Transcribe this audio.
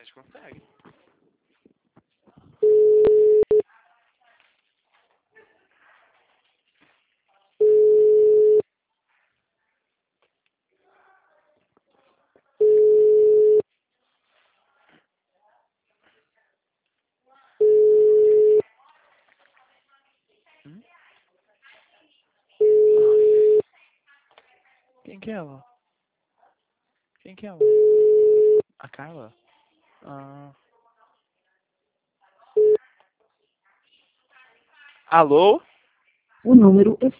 acho que consegue. Quem que é ela? Quem que é ela? A Carla? Ah. Alô? O número